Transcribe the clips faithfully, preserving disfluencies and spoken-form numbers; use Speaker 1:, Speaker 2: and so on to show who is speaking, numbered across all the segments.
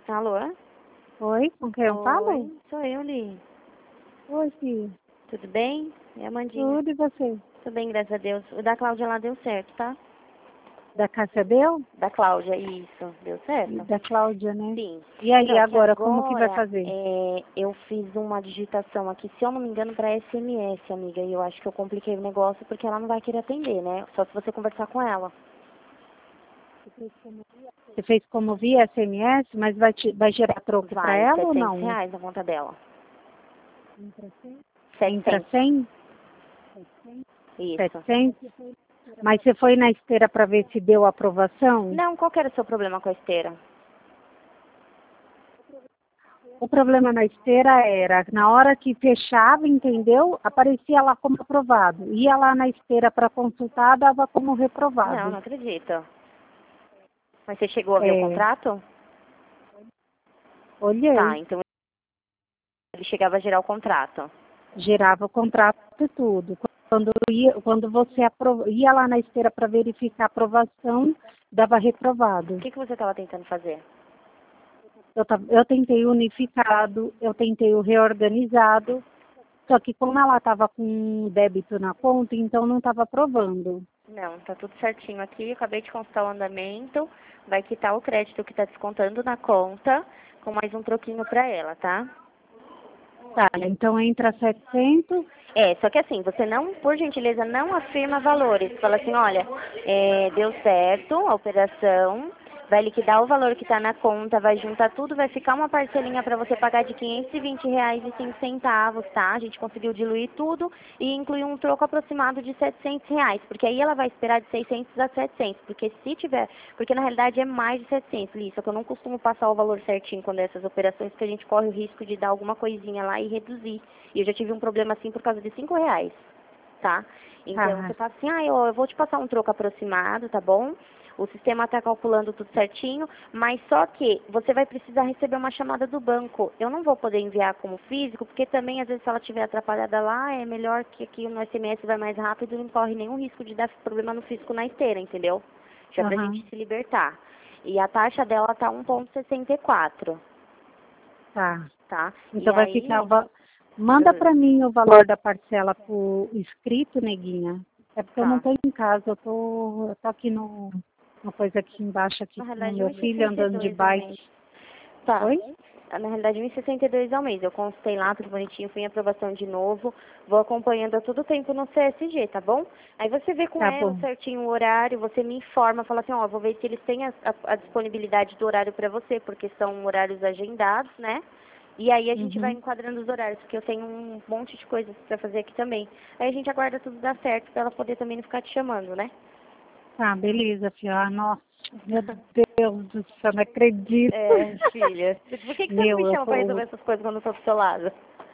Speaker 1: Alô?
Speaker 2: Oi, com quem eu falo?
Speaker 1: Oi, sou eu, Li.
Speaker 2: Oi, filho.
Speaker 1: Tudo bem? É a Amandinha.
Speaker 2: Tudo, e você?
Speaker 1: Tudo bem, graças a Deus. O da Cláudia lá deu certo, tá?
Speaker 2: Da Cássia deu?
Speaker 1: Da Cláudia, isso. Deu
Speaker 2: E
Speaker 1: certo?
Speaker 2: da Cláudia, né?
Speaker 1: Sim.
Speaker 2: E aí,
Speaker 1: Não, que
Speaker 2: agora, como que vai
Speaker 1: agora,
Speaker 2: fazer?
Speaker 1: é, eu fiz uma digitação aqui, se eu não me engano, para S M S, amiga. E eu acho que eu compliquei o negócio porque ela não vai querer atender, né? Só se você conversar com ela.
Speaker 2: Você fez como via S M S, mas vai, te, vai gerar troco pra
Speaker 1: Vai,
Speaker 2: ela ou
Speaker 1: setecentos
Speaker 2: não?
Speaker 1: reais na conta dela.
Speaker 2: Entra
Speaker 1: setecentos.
Speaker 2: cem?
Speaker 1: Isso.
Speaker 2: setecentos? Mas você foi na esteira pra ver se deu aprovação?
Speaker 1: Não, qual que era o seu problema com a esteira?
Speaker 2: O problema na esteira era, na hora que fechava, entendeu? Aparecia lá como aprovado. Ia lá na esteira para consultar, dava como reprovado.
Speaker 1: Não, não acredito. Mas você chegou a ver o
Speaker 2: É,
Speaker 1: contrato? Tá,
Speaker 2: olhei.
Speaker 1: então ele chegava a gerar o contrato.
Speaker 2: Gerava o contrato e tudo. Quando, ia, quando você aprov... ia lá na esteira para verificar a aprovação, dava reprovado.
Speaker 1: O que, que você estava tentando fazer?
Speaker 2: Eu, ta- eu tentei unificado, eu tentei o reorganizado, só que como ela estava com débito na conta, então não estava aprovando.
Speaker 1: Não, tá tudo certinho aqui. Eu acabei de constar o andamento. Vai quitar o crédito que tá descontando na conta, com mais um troquinho pra ela, tá?
Speaker 2: Tá, então entra setecentos.
Speaker 1: É, só que assim, você não, por gentileza, não afirma valores. Fala assim, olha, é, deu certo a operação, vai liquidar o valor que está na conta, vai juntar tudo, vai ficar uma parcelinha para você pagar de quinhentos e vinte reais e cinco centavos, tá? A gente conseguiu diluir tudo e incluir um troco aproximado de setecentos reais, porque aí ela vai esperar de seiscentos a setecentos, porque se tiver, porque na realidade é mais de setecentos, Li, só que eu não costumo passar o valor certinho quando é essas operações, porque a gente corre o risco de dar alguma coisinha lá e reduzir. E eu já tive um problema assim por causa de cinco reais, tá? Então,
Speaker 2: Ah,
Speaker 1: você fala assim, ah, eu, eu vou te passar um troco aproximado, tá bom? O sistema está calculando tudo certinho, mas só que você vai precisar receber uma chamada do banco. Eu não vou poder enviar como físico, porque também, às vezes, se ela estiver atrapalhada lá, é melhor que aqui no S M S vai mais rápido e não corre nenhum risco de dar problema no físico na esteira, entendeu? Já pra
Speaker 2: aham,
Speaker 1: gente se libertar. E a taxa dela tá um vírgula sessenta e quatro,
Speaker 2: tá.
Speaker 1: tá? E
Speaker 2: Então vai ficar...
Speaker 1: aí...
Speaker 2: o va- Manda
Speaker 1: hum,
Speaker 2: para mim o valor da parcela por escrito, neguinha. É porque eu não
Speaker 1: tá.
Speaker 2: estou em casa, eu tô, eu tô aqui no... Uma coisa aqui embaixo, aqui
Speaker 1: Na
Speaker 2: com o
Speaker 1: realidade,
Speaker 2: meu filho andando de
Speaker 1: um vírgula sessenta e dois ao mês.
Speaker 2: bike.
Speaker 1: Tá.
Speaker 2: Oi?
Speaker 1: Na realidade, um vírgula sessenta e dois ao mês. Eu constei lá, tudo bonitinho, fui em aprovação de novo. Vou acompanhando a todo tempo no C S G, tá bom? Aí você vê com
Speaker 2: Tá
Speaker 1: ela
Speaker 2: bom.
Speaker 1: certinho o horário, você me informa, fala assim, ó, vou ver se eles têm a, a- a disponibilidade do horário pra você, porque são horários agendados, né? E aí a gente vai
Speaker 2: Uhum.
Speaker 1: enquadrando os horários, porque eu tenho um monte de coisas pra fazer aqui também. Aí a gente aguarda tudo dar certo pra ela poder também não ficar te chamando, né?
Speaker 2: Tá, beleza, filha. Ah, nossa, meu Deus do céu, não acredito.
Speaker 1: É, filha. Por que, que você não
Speaker 2: Meu,
Speaker 1: me
Speaker 2: eu,
Speaker 1: chama pra resolver
Speaker 2: eu-
Speaker 1: essas coisas quando eu tô do seu lado?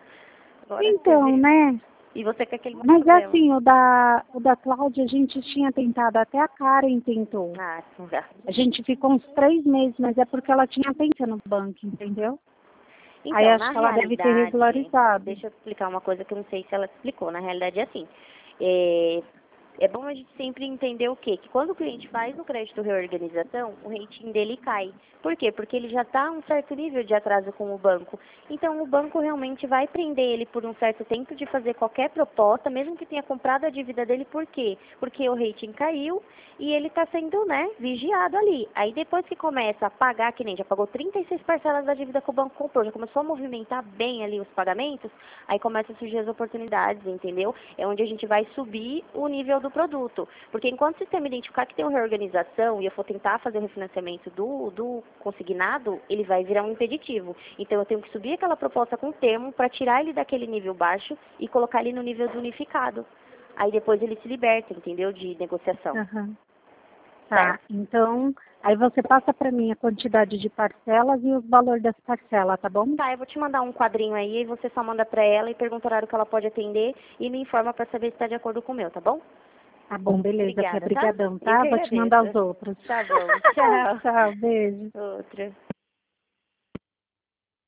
Speaker 1: Agora você
Speaker 2: então,
Speaker 1: vê.
Speaker 2: né?
Speaker 1: E você com aquele
Speaker 2: Mas
Speaker 1: problema.
Speaker 2: assim, o da, o da Cláudia a gente tinha tentado, até a Karen tentou.
Speaker 1: Ah, não dá.
Speaker 2: A gente ficou uns três meses, mas é porque ela tinha pensa no banco, entendeu? Aí
Speaker 1: Então,
Speaker 2: acho
Speaker 1: na
Speaker 2: que ela deve ter
Speaker 1: realidade,
Speaker 2: regularizado.
Speaker 1: deixa eu explicar uma coisa que eu não sei se ela te explicou. Na realidade é assim. É, é bom a gente sempre entender o quê? Que quando o cliente faz o crédito reorganização, o rating dele cai. Por quê? Porque ele já está a um certo nível de atraso com o banco. Então, o banco realmente vai prender ele por um certo tempo de fazer qualquer proposta, mesmo que tenha comprado a dívida dele. Por quê? Porque o rating caiu e ele está sendo, né, vigiado ali. Aí, depois que começa a pagar, que nem já pagou trinta e seis parcelas da dívida que o banco comprou, já começou a movimentar bem ali os pagamentos, aí começam a surgir as oportunidades, entendeu? É onde a gente vai subir o nível do produto. Porque enquanto o sistema identificar que tem uma reorganização e eu for tentar fazer o refinanciamento do, do consignado, ele vai virar um impeditivo. Então eu tenho que subir aquela proposta com termo para tirar ele daquele nível baixo e colocar ele no nível do unificado. Aí depois ele se liberta, entendeu? De negociação.
Speaker 2: Aham. Tá,
Speaker 1: Certo?
Speaker 2: então, aí você passa para mim a quantidade de parcelas e o valor das parcelas, tá bom?
Speaker 1: Tá, eu vou te mandar um quadrinho aí e você só manda pra ela e pergunta o horário que ela pode atender e me informa pra saber se tá de acordo com o meu, tá bom?
Speaker 2: Tá bom, beleza, filha.
Speaker 1: Obrigada, tá?
Speaker 2: Brigadão,
Speaker 1: Eu
Speaker 2: tá?
Speaker 1: que
Speaker 2: Vou te mandar
Speaker 1: agradeço.
Speaker 2: os outros.
Speaker 1: Tá bom, tchau.
Speaker 2: Tchau, beijo.
Speaker 1: Outra.